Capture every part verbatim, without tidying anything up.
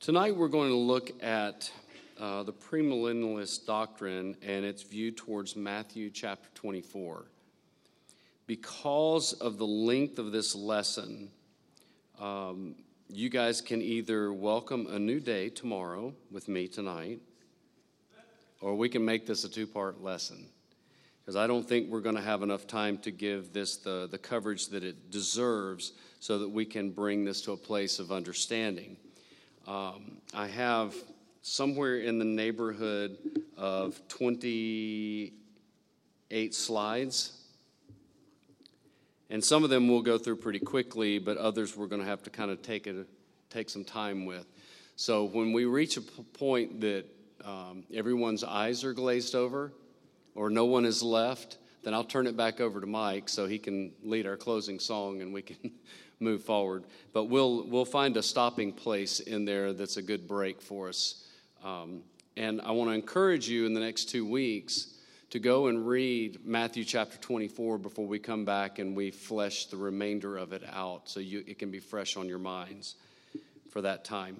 Tonight we're going to look at uh, the premillennialist doctrine and its view towards Matthew chapter twenty-four. Because of the length of this lesson, um, you guys can either welcome a new day tomorrow with me tonight, or we can make this a two-part lesson. Because I don't think we're going to have enough time to give this the, the coverage that it deserves so that we can bring this to a place of understanding. Um, I have somewhere in the neighborhood of twenty-eight slides. And some of them we'll go through pretty quickly, but others we're going to have to kind of take it, take some time with. So when we reach a p- point that um, everyone's eyes are glazed over or no one is left, then I'll turn it back over to Mike so he can lead our closing song and we can move forward. But we'll we'll find a stopping place in there that's a good break for us. Um, and I want to encourage you in the next two weeks to go and read Matthew chapter twenty-four before we come back and we flesh the remainder of it out so you, it can be fresh on your minds for that time.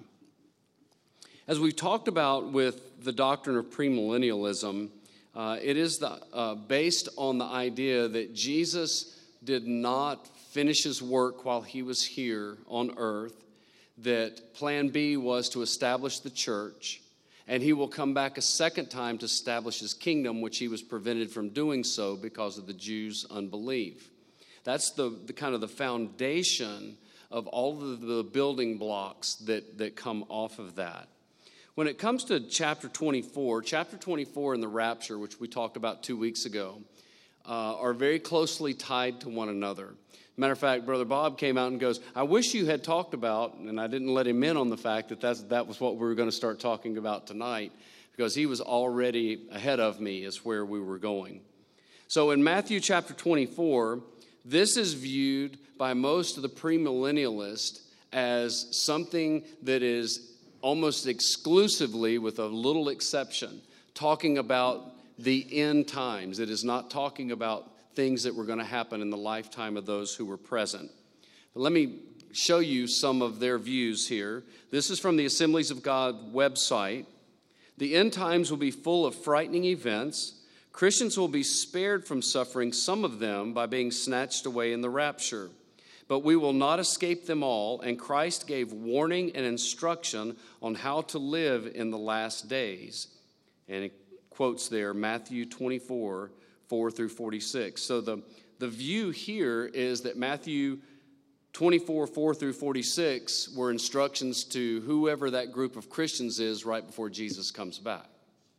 As we've talked about with the doctrine of premillennialism, uh, it is the, uh, based on the idea that Jesus did not finish his work while he was here on earth, that plan B was to establish the church, and he will come back a second time to establish his kingdom, which he was prevented from doing so because of the Jews' unbelief. That's the, the kind of the foundation of all of the building blocks that, that come off of that. When it comes to chapter twenty-four, chapter twenty-four and the rapture, which we talked about two weeks ago, uh, are very closely tied to one another. Matter of fact, Brother Bob came out and goes, I wish you had talked about, and I didn't let him in on the fact that that's, that was what we were going to start talking about tonight, because he was already ahead of me as where we were going. So in Matthew chapter twenty-four, this is viewed by most of the premillennialists as something that is almost exclusively, with a little exception, talking about the end times. It is not talking about things that were going to happen in the lifetime of those who were present. But let me show you some of their views here. This is from the Assemblies of God website. The end times will be full of frightening events. Christians will be spared from suffering some of them by being snatched away in the rapture. But we will not escape them all, and Christ gave warning and instruction on how to live in the last days. And it quotes there Matthew twenty-four, four through forty-six. So the, the view here is that Matthew twenty-four, four through forty-six were instructions to whoever that group of Christians is right before Jesus comes back.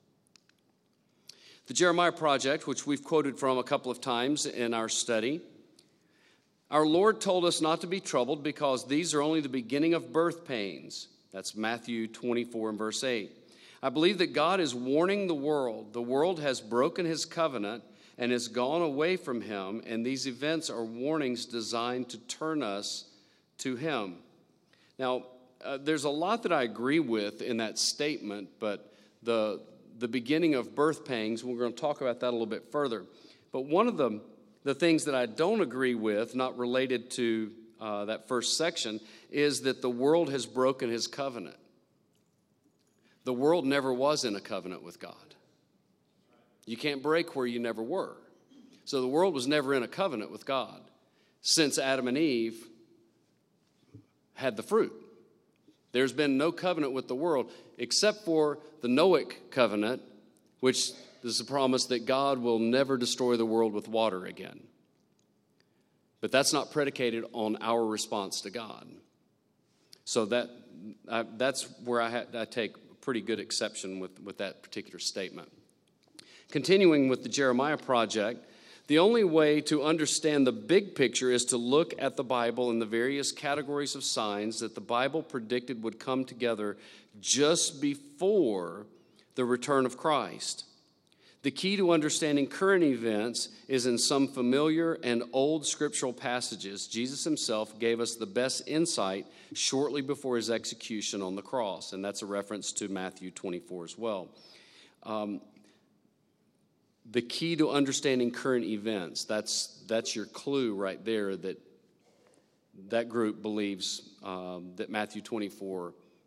The Jeremiah Project, which we've quoted from a couple of times in our study, our Lord told us not to be troubled because these are only the beginning of birth pains. That's Matthew twenty-four and verse eight. I believe that God is warning the world. The world has broken his covenant and has gone away from him, and these events are warnings designed to turn us to him. Now, uh, there's a lot that I agree with in that statement, but the, the beginning of birth pangs, we're going to talk about that a little bit further. But one of the, the things that I don't agree with, not related to uh, that first section, is that the world has broken his covenant. The world never was in a covenant with God. You can't break where you never were. So the world was never in a covenant with God since Adam and Eve had the fruit. There's been no covenant with the world except for the Noahic covenant, which is a promise that God will never destroy the world with water again. But that's not predicated on our response to God. So that I, that's where I, ha- I take pretty good exception with, with that particular statement. Continuing with the Jeremiah Project, the only way to understand the big picture is to look at the Bible and the various categories of signs that the Bible predicted would come together just before the return of Christ. The key to understanding current events is in some familiar and old scriptural passages. Jesus himself gave us the best insight shortly before his execution on the cross, and that's a reference to Matthew twenty-four as well. Um, the key to understanding current events, that's, that's your clue right there that that group believes um, that Matthew twenty-four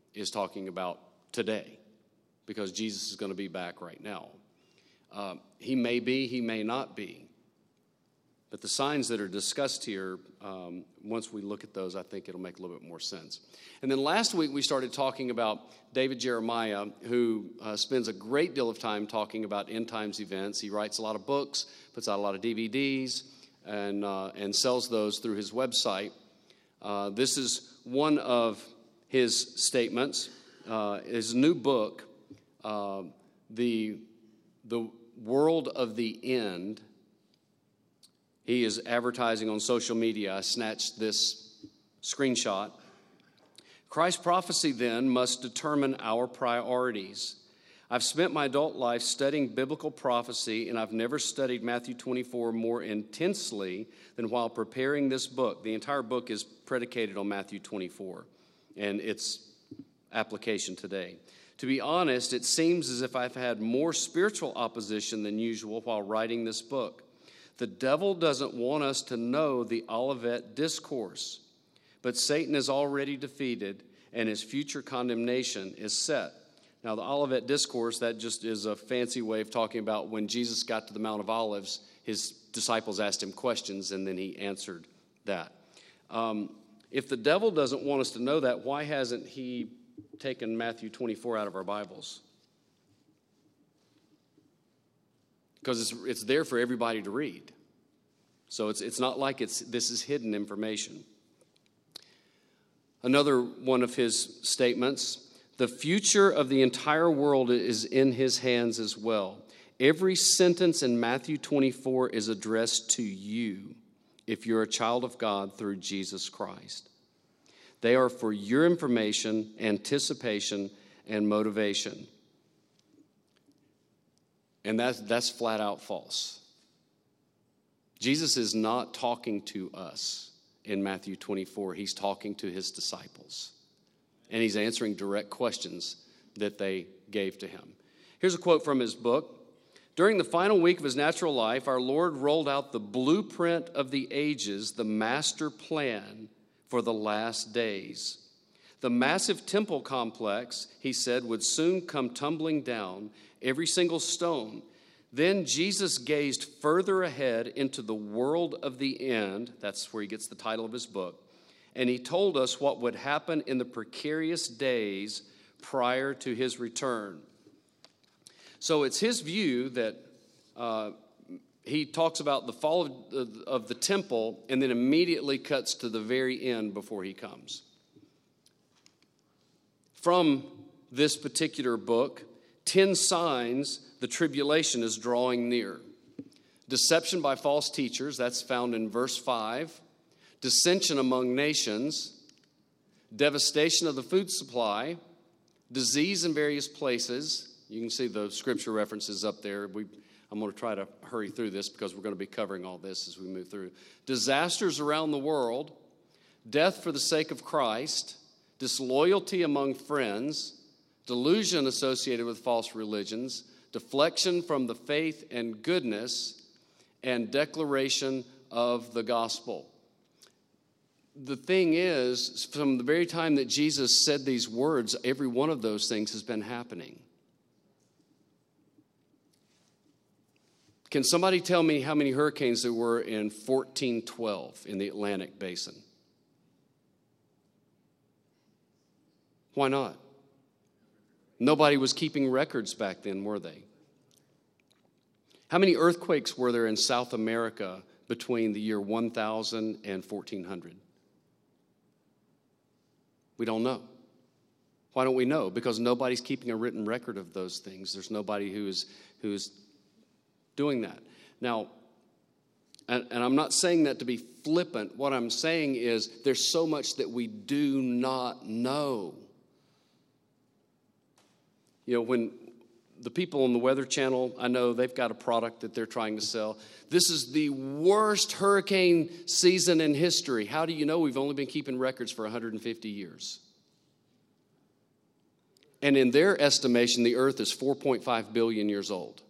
is talking about today, because Jesus is going to be back right now. Uh, he may be, he may not be. But the signs that are discussed here, um, once we look at those, I think it'll make a little bit more sense. And then last week we started talking about David Jeremiah, who uh, spends a great deal of time talking about end times events. He writes a lot of books, puts out a lot of D V Ds, and uh, and sells those through his website. Uh, this is one of his statements. Uh, his new book, uh, the the World of the End. He is advertising on social media. I snatched this screenshot. Christ's prophecy, then, must determine our priorities. I've spent my adult life studying biblical prophecy, and I've never studied Matthew twenty-four more intensely than while preparing this book. The entire book is predicated on Matthew twenty-four and its application today. To be honest, it seems as if I've had more spiritual opposition than usual while writing this book. The devil doesn't want us to know the Olivet Discourse, but Satan is already defeated and his future condemnation is set. Now, the Olivet Discourse, that just is a fancy way of talking about when Jesus got to the Mount of Olives, his disciples asked him questions and then he answered that. Um, if the devil doesn't want us to know that, why hasn't he taken Matthew twenty-four out of our Bibles? Because it's, it's there for everybody to read. So it's it's not like it's this is hidden information. Another one of his statements, the future of the entire world is in his hands as well. Every sentence in Matthew twenty-four is addressed to you if you're a child of God through Jesus Christ. They are for your information, anticipation, and motivation. And that's, that's flat out false. Jesus is not talking to us in Matthew twenty-four. He's talking to his disciples. And he's answering direct questions that they gave to him. Here's a quote from his book. During the final week of his natural life, our Lord rolled out the blueprint of the ages, the master plan for the last days. The massive temple complex, he said, would soon come tumbling down, every single stone. Then Jesus gazed further ahead into the world of the end. That's where he gets the title of his book. And he told us what would happen in the precarious days prior to his return. So it's his view that uh, he talks about the fall of, of, of the temple and then immediately cuts to the very end before he comes. From this particular book, ten signs the tribulation is drawing near. Deception by false teachers, that's found in verse five. Dissension among nations. Devastation of the food supply. Disease in various places. You can see the scripture references up there. We, I'm going to try to hurry through this because we're going to be covering all this as we move through. Disasters around the world. Death for the sake of Christ. Disloyalty among friends. Delusion associated with false religions. Deflection from the faith and goodness, and declaration of the gospel. The thing is, from the very time that Jesus said these words, every one of those things has been happening. Can somebody tell me how many hurricanes there were in fourteen twelve in the Atlantic Basin? Why not? Nobody was keeping records back then, were they? How many earthquakes were there in South America between the year one thousand and fourteen hundred? We don't know. Why don't we know? Because nobody's keeping a written record of those things. There's nobody who is who is doing that. Now, and, and I'm not saying that to be flippant. What I'm saying is there's so much that we do not know. You know, when the people on the Weather Channel, I know they've got a product that they're trying to sell. This is the worst hurricane season in history. How do you know? We've only been keeping records for one hundred fifty years. And in their estimation, the earth is four point five billion years old.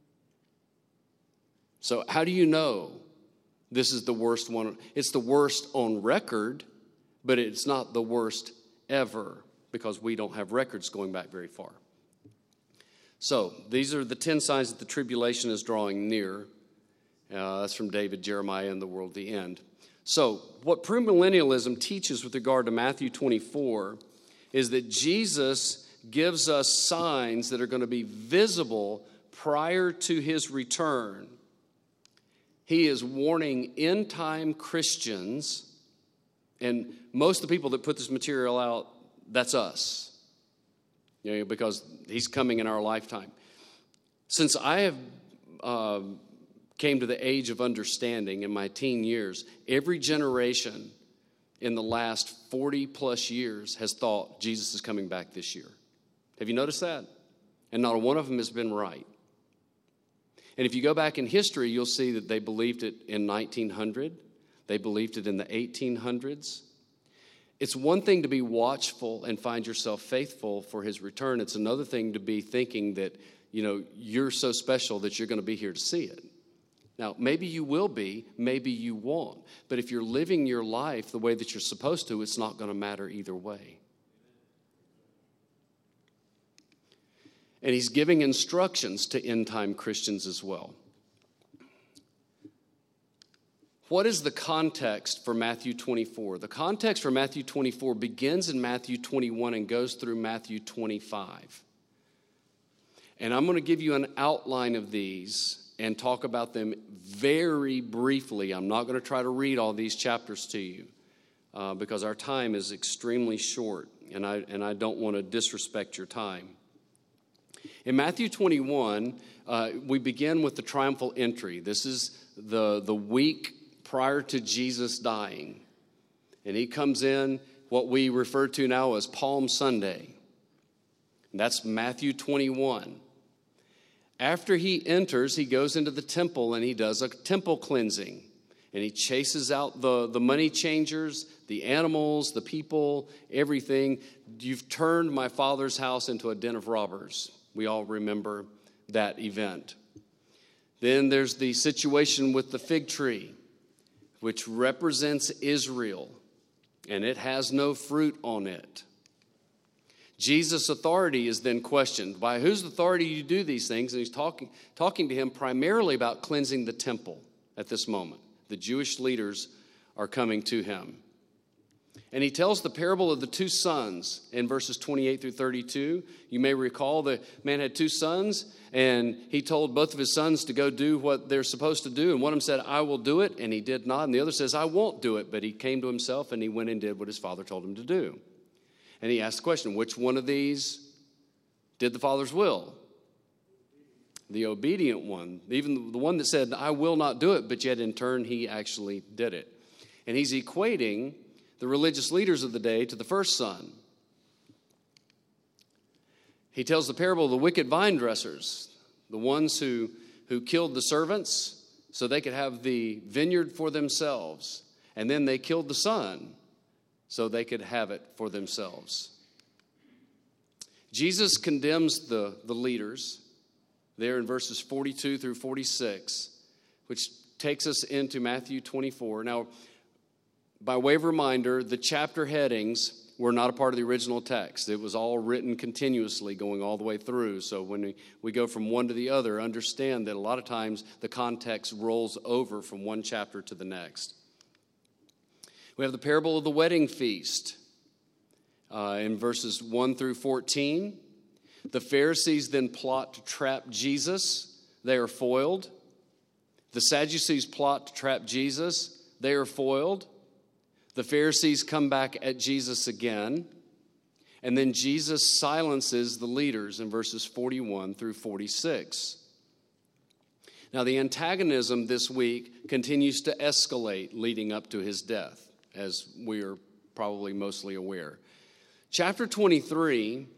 So how do you know this is the worst one? It's the worst on record, but it's not the worst ever. because we don't have records going back very far. So these are the ten signs that the tribulation is drawing near. Uh, that's from David, Jeremiah, and the world, the end. So what premillennialism teaches with regard to Matthew twenty-four is that Jesus gives us signs that are going to be visible prior to his return. He is warning end-time Christians, and most of the people that put this material out, that's us, you know, because he's coming in our lifetime. Since I have uh, came to the age of understanding in my teen years, every generation in the last forty plus years has thought Jesus is coming back this year. Have you noticed that? And not one of them has been right. And if you go back in history, you'll see that they believed it in nineteen hundred. They believed it in the eighteen hundreds. It's one thing to be watchful and find yourself faithful for his return. It's another thing to be thinking that, you know, you're so special that you're going to be here to see it. Now, maybe you will be, maybe you won't. But if you're living your life the way that you're supposed to, it's not going to matter either way. And he's giving instructions to end-time Christians as well. What is the context for Matthew twenty-four? The context for Matthew twenty-four begins in Matthew twenty-one and goes through Matthew twenty-five. And I'm going to give you an outline of these and talk about them very briefly. I'm not going to try to read all these chapters to you uh, because our time is extremely short, and I, and I don't want to disrespect your time. In Matthew twenty-one, uh, we begin with the triumphal entry. This is the, the week prior to Jesus dying. And he comes in what we refer to now as Palm Sunday. And that's Matthew twenty-one. After he enters, he goes into the temple and he does a temple cleansing. And he chases out the, the money changers, the animals, the people, everything. You've turned my Father's house into a den of robbers. We all remember that event. Then there's the situation with the fig tree, which represents Israel, and it has no fruit on it. Jesus' authority is then questioned. By whose authority do you do these things? And he's talking, talking to him primarily about cleansing the temple at this moment. The Jewish leaders are coming to him. And he tells the parable of the two sons in verses twenty-eight through thirty-two. You may recall the man had two sons, and he told both of his sons to go do what they're supposed to do. And one of them said, I will do it, and he did not. And the other says, I won't do it. But he came to himself, and he went and did what his father told him to do. And he asked the question, which one of these did the Father's will? The obedient one, even the one that said, I will not do it, but yet in turn he actually did it. And he's equating the religious leaders of the day to the first son. He tells the parable of the wicked vine dressers, the ones who, who killed the servants so they could have the vineyard for themselves. And then they killed the son so they could have it for themselves. Jesus condemns the, the leaders there in verses forty-two through forty-six, which takes us into Matthew twenty-four. Now, by way of reminder, the chapter headings were not a part of the original text. It was all written continuously going all the way through. So when we, we go from one to the other, understand that a lot of times the context rolls over from one chapter to the next. We have the parable of the wedding feast uh, in verses one through fourteen. The Pharisees then plot to trap Jesus. They are foiled. The Sadducees plot to trap Jesus. They are foiled. The Pharisees come back at Jesus again. And then Jesus silences the leaders in verses forty-one through forty-six. Now, the antagonism this week continues to escalate leading up to his death, as we are probably mostly aware. Chapter twenty-three,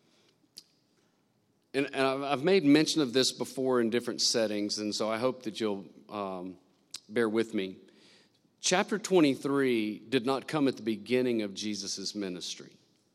and, and I've made mention of this before in different settings, and so I hope that you'll um, bear with me. Chapter twenty-three did not come at the beginning of Jesus' ministry.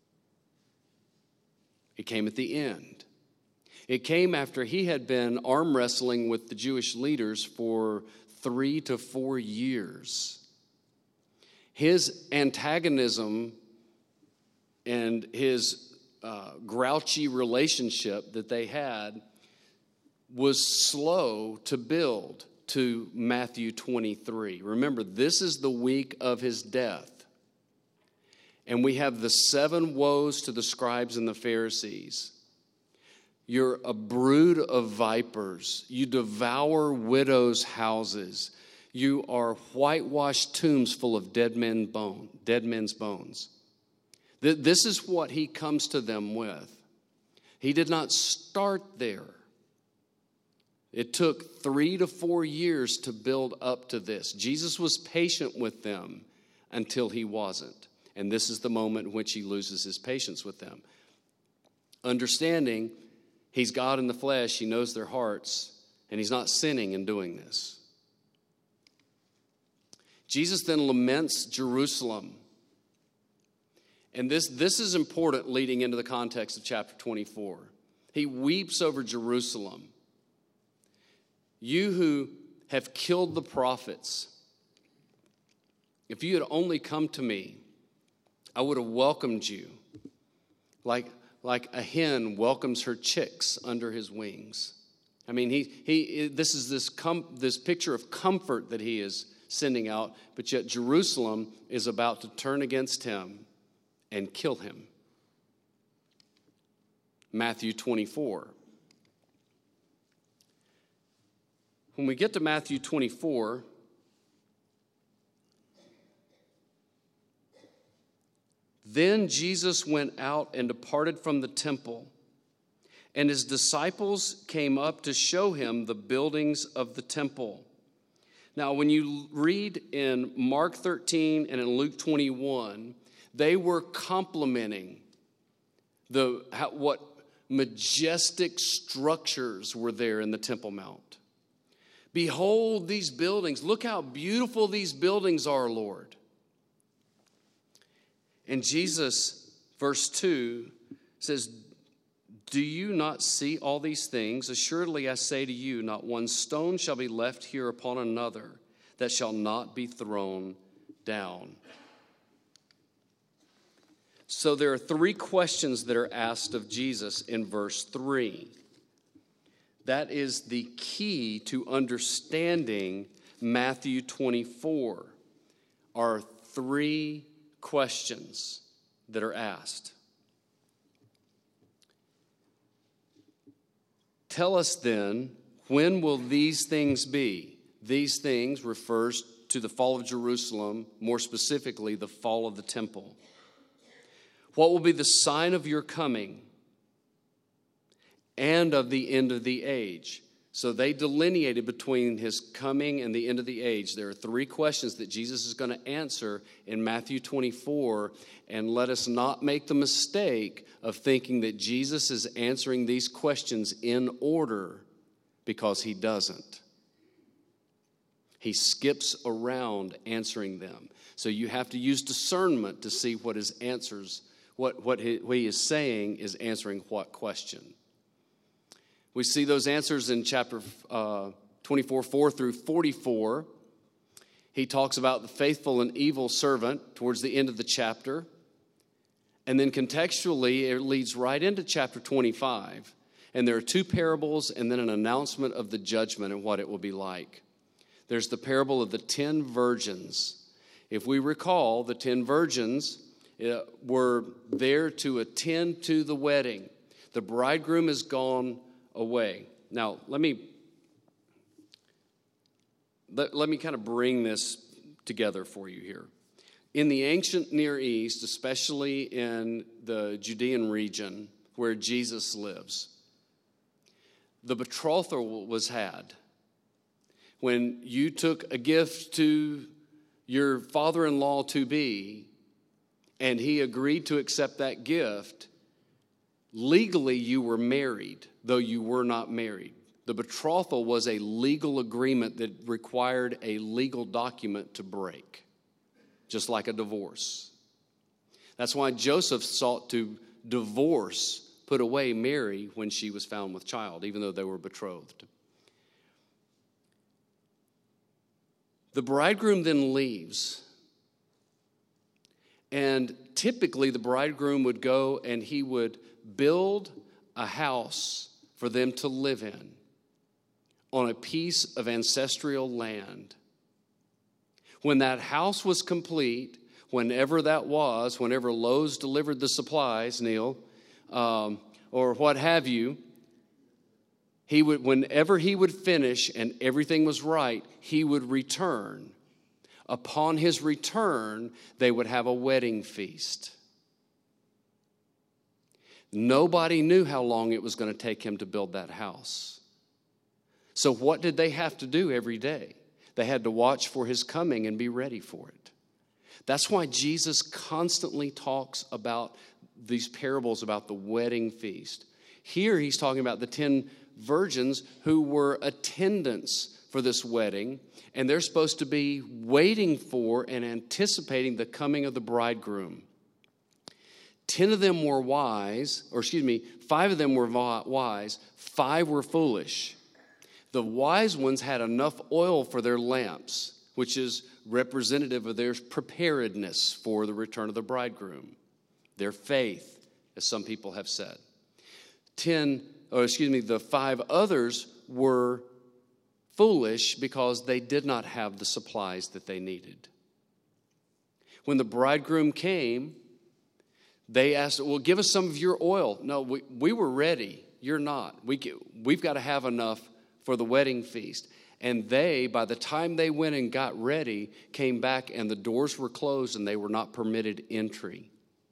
It came at the end. It came after he had been arm wrestling with the Jewish leaders for three to four years. His antagonism and his uh, grouchy relationship that they had was slow to build to Matthew twenty-three. Remember, this is the week of his death. And we have the seven woes to the scribes and the Pharisees. You're a brood of vipers. You devour widows' houses. You are whitewashed tombs full of dead men's bone, dead men's bones. This is what he comes to them with. He did not start there. It took three to four years to build up to this. Jesus was patient with them until he wasn't. And this is the moment in which he loses his patience with them. Understanding he's God in the flesh, he knows their hearts, and he's not sinning in doing this. Jesus then laments Jerusalem. And this, this is important leading into the context of chapter twenty-four. He weeps over Jerusalem. You who have killed the prophets, if you had only come to me, I would have welcomed you like, like a hen welcomes her chicks under his wings. I mean, he, he, this is this, com, this picture of comfort that he is sending out, but yet Jerusalem is about to turn against him and kill him. Matthew twenty-four. When we get to Matthew twenty-four, then Jesus went out and departed from the temple, and his disciples came up to show him the buildings of the temple. Now, when you read in Mark thirteen and in Luke twenty-one, they were complimenting the how, what majestic structures were there in the Temple Mount. Behold these buildings. Look how beautiful these buildings are, Lord. And Jesus, verse two, says, do you not see all these things? Assuredly, I say to you, not one stone shall be left here upon another that shall not be thrown down. So there are three questions that are asked of Jesus in verse three. That is the key to understanding Matthew twenty-four. Are three questions that are asked. Tell us then, when will these things be? These things refers to the fall of Jerusalem, more specifically, the fall of the temple. What will be the sign of your coming and of the end of the age? So they delineated between his coming and the end of the age. There are three questions that Jesus is going to answer in Matthew twenty-four, and let us not make the mistake of thinking that Jesus is answering these questions in order, because he doesn't. He skips around answering them. So you have to use discernment to see what his answers, what, what, he, what he is saying is answering what question. We see those answers in chapter uh, twenty-four, four through forty-four. He talks about the faithful and evil servant towards the end of the chapter. And then contextually, it leads right into chapter twenty-five. And there are two parables and then an announcement of the judgment and what it will be like. There's the parable of the ten virgins. If we recall, the ten virgins uh, were there to attend to the wedding. The bridegroom is gone away. Now, let me let, let me kind of bring this together for you here. In the ancient Near East, especially in the Judean region where Jesus lives, the betrothal was had. When you took a gift to your father-in-law to be, and he agreed to accept that gift, legally you were married, though you were not married. The betrothal was a legal agreement that required a legal document to break, just like a divorce. That's why Joseph sought to divorce, put away Mary when she was found with child, even though they were betrothed. The bridegroom then leaves, and typically the bridegroom would go and he would build a house for them to live in on a piece of ancestral land. When that house was complete, whenever that was, whenever Lowe's delivered the supplies, Neil, um, or what have you, he would, whenever he would finish and everything was right, he would return. Upon his return, they would have a wedding feast. Nobody knew how long it was going to take him to build that house. So what did they have to do every day? They had to watch for his coming and be ready for it. That's why Jesus constantly talks about these parables about the wedding feast. Here he's talking about the ten virgins who were attendants for this wedding, and they're supposed to be waiting for and anticipating the coming of the bridegroom. Ten of them were wise, or excuse me, five of them were wise, five were foolish. The wise ones had enough oil for their lamps, which is representative of their preparedness for the return of the bridegroom, their faith, as some people have said. Ten, or excuse me, the five others were foolish because they did not have the supplies that they needed. When the bridegroom came, they asked, well, give us some of your oil. No, we, we were ready. You're not. We, we've got to have enough for the wedding feast. And they, by the time they went and got ready, came back and the doors were closed and they were not permitted entry.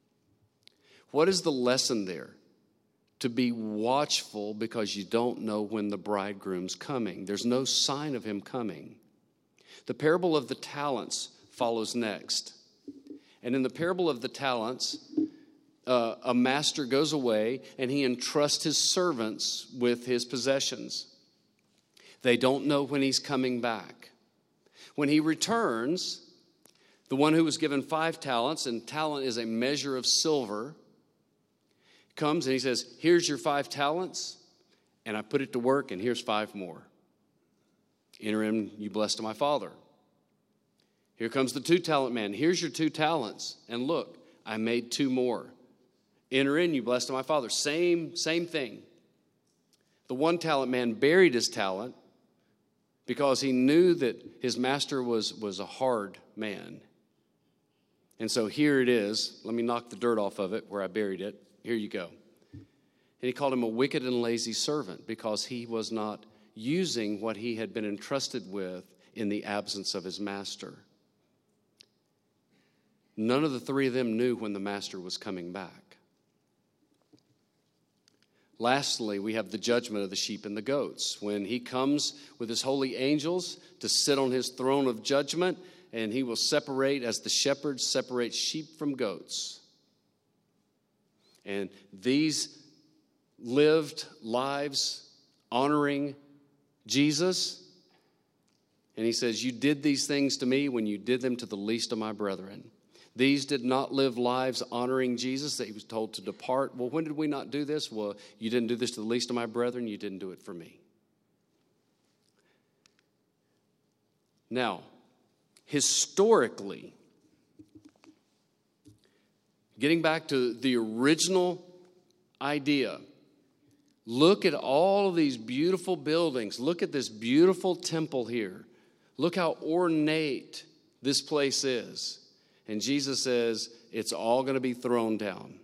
What is the lesson there? To be watchful because you don't know when the bridegroom's coming. There's no sign of him coming. The parable of the talents follows next. And in the parable of the talents, uh, a master goes away and he entrusts his servants with his possessions. They don't know when he's coming back. When he returns, the one who was given five talents, and talent is a measure of silver, comes and he says, here's your five talents, and I put it to work, and here's five more. Enter in, you blessed of my Father. Here comes the two-talent man. Here's your two talents, and look, I made two more. Enter in, you blessed of my Father. Same, same thing. The one-talent man buried his talent because he knew that his master was, was a hard man. And so here it is. Let me knock the dirt off of it where I buried it. Here you go. And he called him a wicked and lazy servant because he was not using what he had been entrusted with in the absence of his master. None of the three of them knew when the master was coming back. Lastly, we have the judgment of the sheep and the goats. When he comes with his holy angels to sit on his throne of judgment, and he will separate as the shepherd separates sheep from goats. And these lived lives honoring Jesus. And he says, you did these things to me when you did them to the least of my brethren. These did not live lives honoring Jesus, that he was told to depart. Well, when did we not do this? Well, you didn't do this to the least of my brethren. You didn't do it for me. Now, historically, getting back to the original idea, look at all of these beautiful buildings. Look at this beautiful temple here. Look how ornate this place is. And Jesus says, it's all going to be thrown down.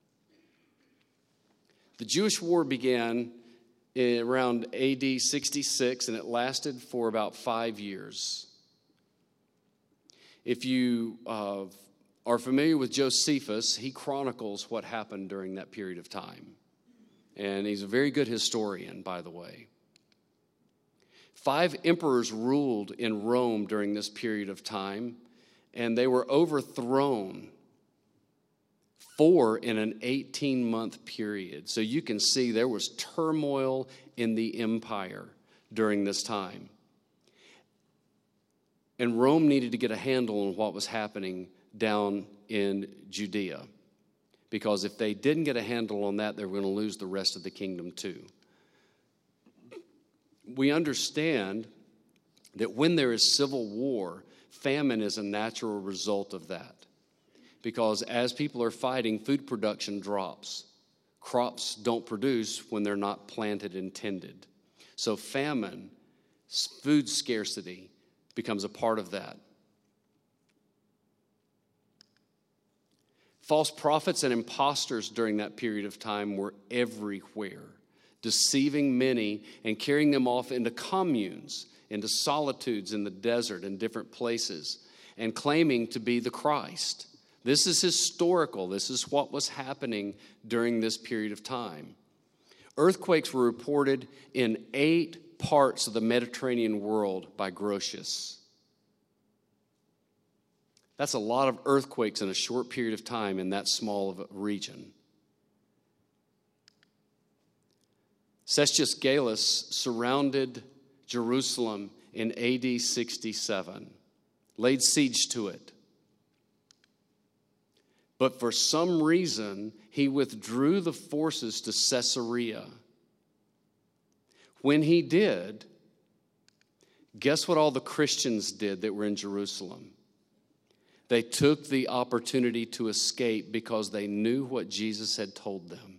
The Jewish war began in around A D sixty-six, and it lasted for about five years. If you uh, are familiar with Josephus, he chronicles what happened during that period of time. And he's a very good historian, by the way. Five emperors ruled in Rome during this period of time, and they were overthrown, four in an eighteen-month period. So you can see there was turmoil in the empire during this time. And Rome needed to get a handle on what was happening down in Judea. Because if they didn't get a handle on that, they were going to lose the rest of the kingdom too. We understand that when there is civil war, famine is a natural result of that. because as people are fighting, food production drops. Crops don't produce when they're not planted and tended. So famine, food scarcity becomes a part of that. False prophets and imposters during that period of time were everywhere, deceiving many and carrying them off into communes, into solitudes in the desert and different places, and claiming to be the Christ. This is historical. This is what was happening during this period of time. Earthquakes were reported in eight parts of the Mediterranean world by Grotius. That's a lot of earthquakes in a short period of time in that small of a region. Cestius Gallus surrounded Jerusalem in A D sixty-seven, laid siege to it. But for some reason, he withdrew the forces to Caesarea. When he did, guess what all the Christians did that were in Jerusalem? They took the opportunity to escape because they knew what Jesus had told them.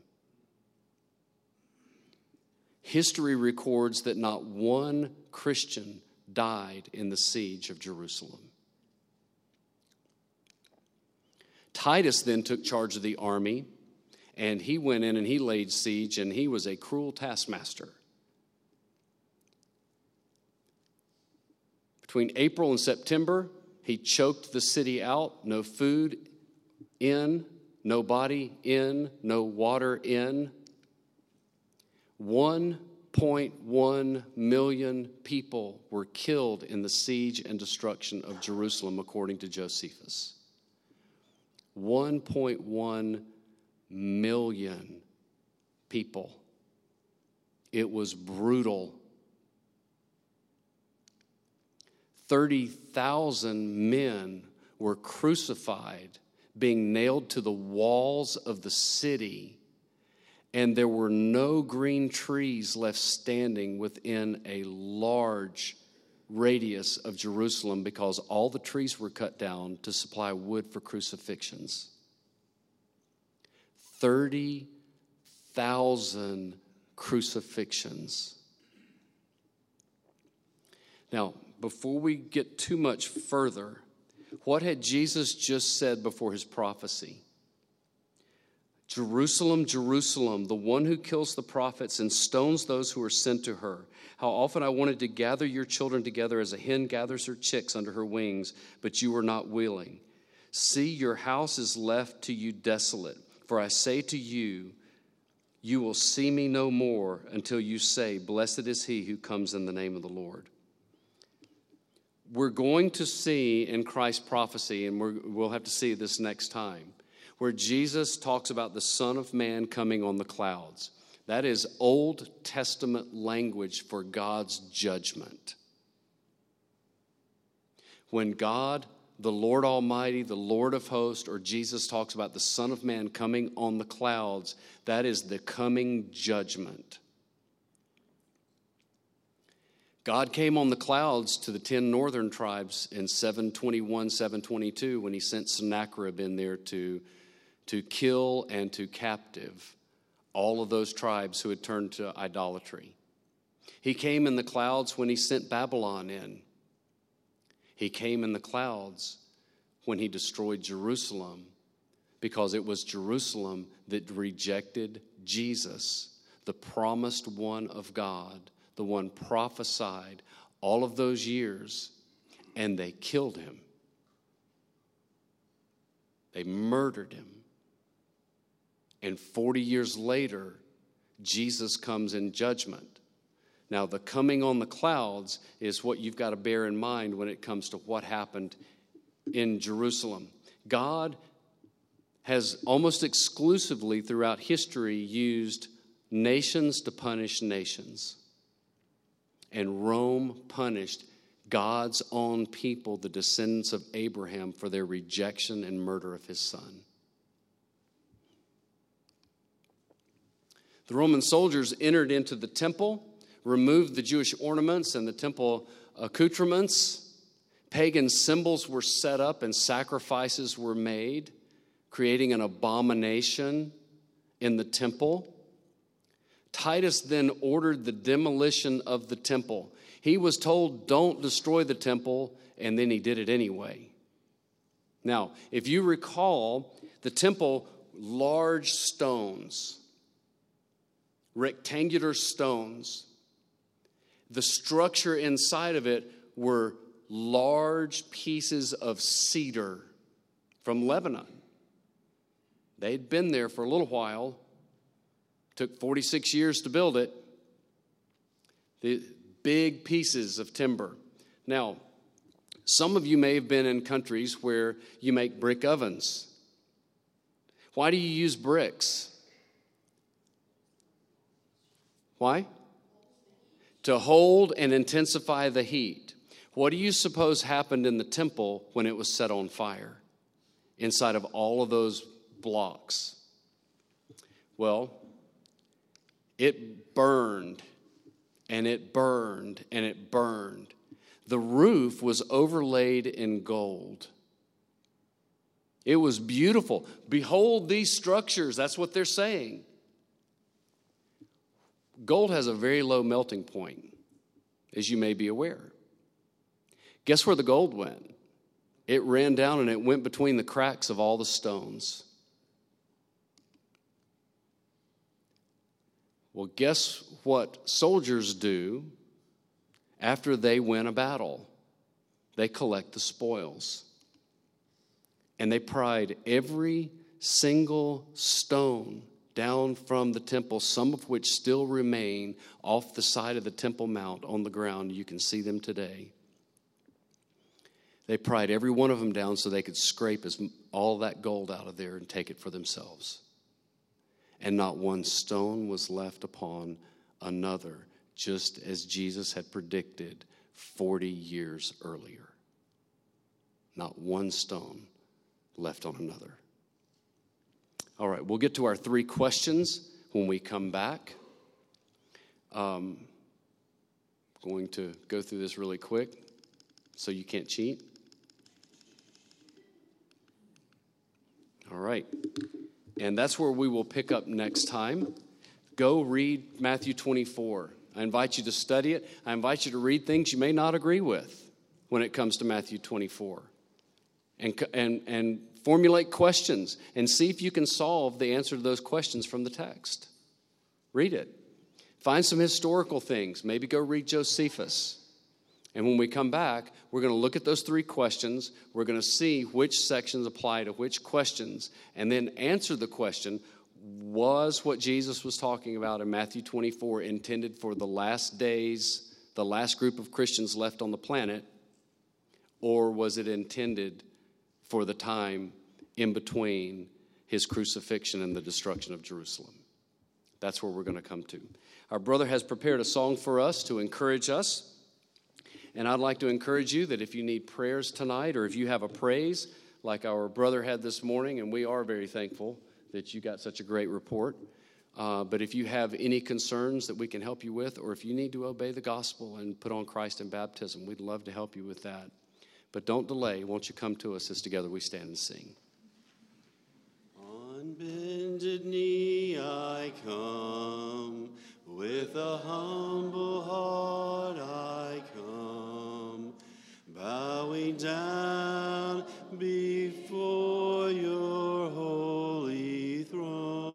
History records that not one Christian died in the siege of Jerusalem. Titus then took charge of the army, and he went in and he laid siege, and he was a cruel taskmaster. Between April and September, he choked the city out. No food in, no body in, no water in. one point one million people were killed in the siege and destruction of Jerusalem, according to Josephus. one point one million people. It was brutal. thirty thousand men were crucified, being nailed to the walls of the city, and there were no green trees left standing within a large radius of Jerusalem because all the trees were cut down to supply wood for crucifixions. thirty thousand crucifixions. Now, before we get too much further, what had Jesus just said before his prophecy? Jerusalem, Jerusalem, the one who kills the prophets and stones those who are sent to her. How often I wanted to gather your children together as a hen gathers her chicks under her wings, but you were not willing. See, your house is left to you desolate. For I say to you, you will see me no more until you say, blessed is he who comes in the name of the Lord. We're going to see in Christ's prophecy, and we're, we'll have to see this next time, where Jesus talks about the Son of Man coming on the clouds. That is Old Testament language for God's judgment. When God, the Lord Almighty, the Lord of hosts, or Jesus talks about the Son of Man coming on the clouds, that is the coming judgment. God came on the clouds to the ten northern tribes in seven twenty-one, seven twenty-two when he sent Sennacherib in there to, to kill and to captive all of those tribes who had turned to idolatry. He came in the clouds when he sent Babylon in. He came in the clouds when he destroyed Jerusalem, because it was Jerusalem that rejected Jesus, the promised one of God, the one prophesied all of those years, and they killed him. They murdered him. And forty years later, Jesus comes in judgment. Now, the coming on the clouds is what you've got to bear in mind when it comes to what happened in Jerusalem. God has almost exclusively throughout history used nations to punish nations. And Rome punished God's own people, the descendants of Abraham, for their rejection and murder of his son. The Roman soldiers entered into the temple, removed the Jewish ornaments and the temple accoutrements. Pagan symbols were set up and sacrifices were made. creating an abomination in the temple. Titus then ordered the demolition of the temple. He was told, don't destroy the temple, and then he did it anyway. Now, if you recall, the temple, large stones, rectangular stones. The structure inside of it were large pieces of cedar from Lebanon. They'd been there for a little while. Took forty-six years to build it. The big pieces of timber. Now, some of you may have been in countries where you make brick ovens. Why do you use bricks? Why? To hold and intensify the heat. What do you suppose happened in the temple when it was set on fire? Inside of all of those blocks. Well, it burned, and it burned, and it burned. The roof was overlaid in gold. It was beautiful. Behold these structures. That's what they're saying. Gold has a very low melting point, as you may be aware. Guess where the gold went? It ran down and it went between the cracks of all the stones. Well, guess what soldiers do after they win a battle? They collect the spoils. And they pried every single stone down from the temple, some of which still remain off the side of the Temple Mount on the ground. You can see them today. They pried every one of them down so they could scrape as, all that gold out of there and take it for themselves. And not one stone was left upon another, just as Jesus had predicted forty years earlier. Not one stone left on another. All right, we'll get to our three questions when we come back. Um, going to go through this really quick so you can't cheat. All right. And that's where we will pick up next time. Go read Matthew twenty-four. I invite you to study it. I invite you to read things you may not agree with when it comes to Matthew twenty-four. And, and, and formulate questions and see if you can solve the answer to those questions from the text. Read it. Find some historical things. Maybe go read Josephus. And when we come back, we're going to look at those three questions. We're going to see which sections apply to which questions, and then answer the question, was what Jesus was talking about in Matthew twenty-four intended for the last days, the last group of Christians left on the planet, or was it intended for the time in between his crucifixion and the destruction of Jerusalem? That's where we're going to come to. Our brother has prepared a song for us to encourage us. And I'd like to encourage you that if you need prayers tonight, or if you have a praise like our brother had this morning, and we are very thankful that you got such a great report. Uh, but if you have any concerns that we can help you with, or if you need to obey the gospel and put on Christ in baptism, we'd love to help you with that. But don't delay. Won't you come to us as together we stand and sing? On bended knee I come, with a humble heart I come, bowing down before